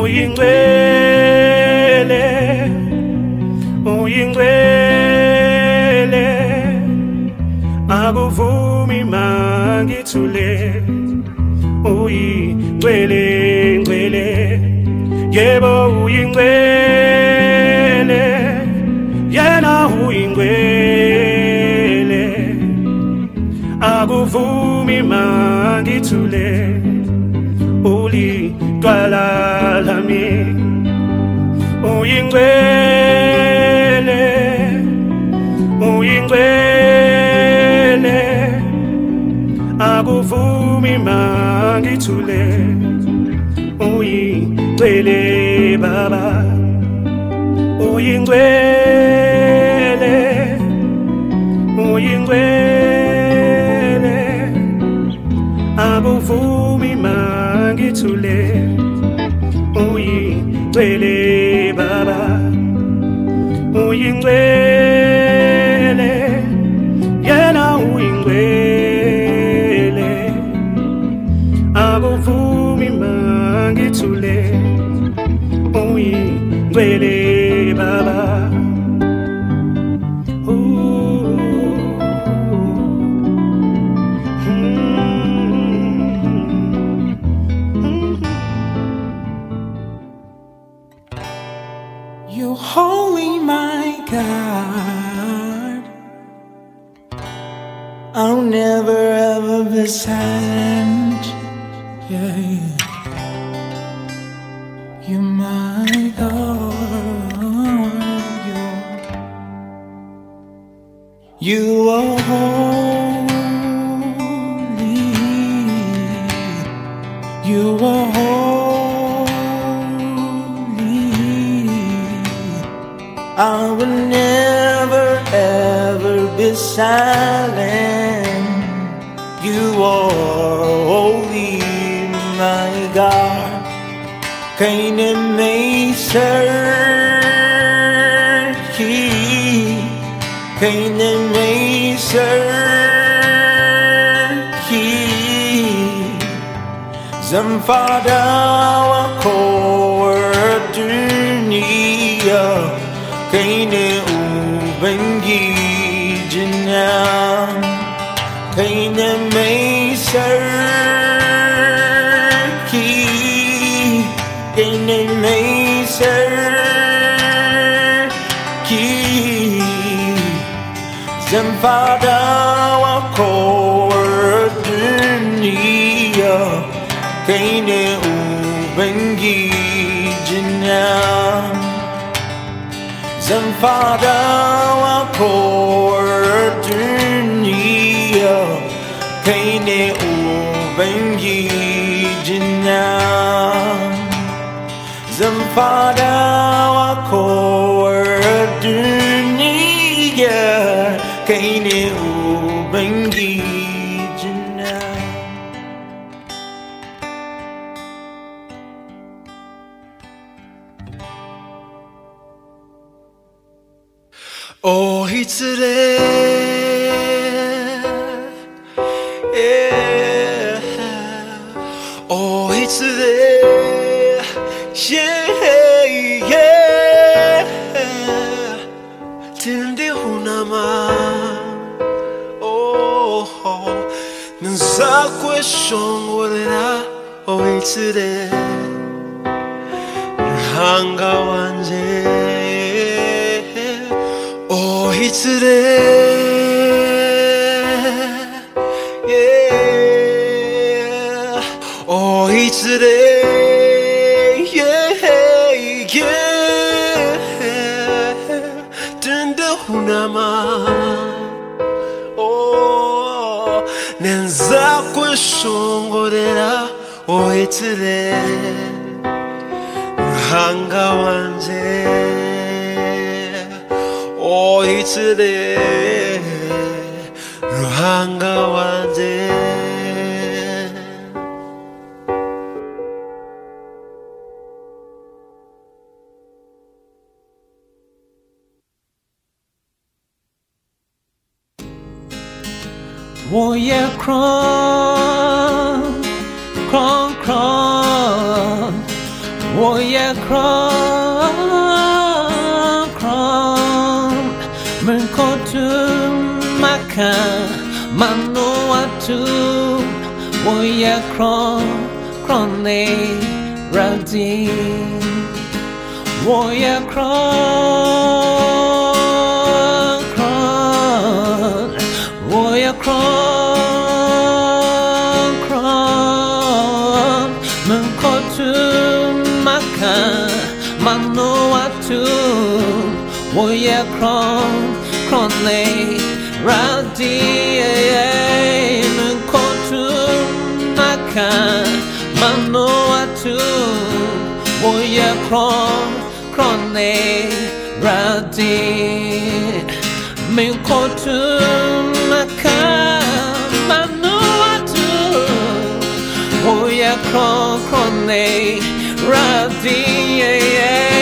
uyingcwele, uyingcwele, akuvumi mangithule, uyingcwele, ngcwele, yebo uyingcwele, yena uyingcwele, akuvumi mangithule, ulidwala lami, uyingcwele, uyingcwele, akuvumi mangithule, uyingcwele baba, uyingcwele, uyingcwele, akuvumi mangithule, uyingcwele baba, uyingcwele, yena uyingcwele, akuvumi mangithule, uyingcwele baba. You're holy, my God. I'll never ever be silent. Yeah, yeah. You're my God. You are holy. You are holy. I will never ever be silent. You are holy, my God. Kaine meisarki, kaine meisarki, zamfada wa koorduniya, kaine ubangijina, kaine meisarki, kaine meisarki, zamfada wa koorduniya, kaine ubangijina, zamfada wa koorduniya, kaine ubangijina, zamfada wa koorduniya, kaine ubangijina. Oh, it's there, yeah. Oh, it's there, yeah, yeah. Tindi hunama, oh, nza kweshongorera. Oh, it's there, hanga wanje. Oh, it's there, yeah. Oh, it's there, yeah, yeah. Tende hunama, oh, nenza kweshongorera. Oh, it's there, hanga wanje. Oh, it's there, Ruhanga wanje. Warrior crawl, crawl, crawl. Warrior ya kron kron men kotum maka manu atu wo ya kron kron ne radi wo ya kron kron wo ya kron kron men kotum maka manu atu wo ya kron kron ne radi men kotum maka manu atu wo ya kron kron ne radi men kotum maka manu atu wo ya kron kron ne radi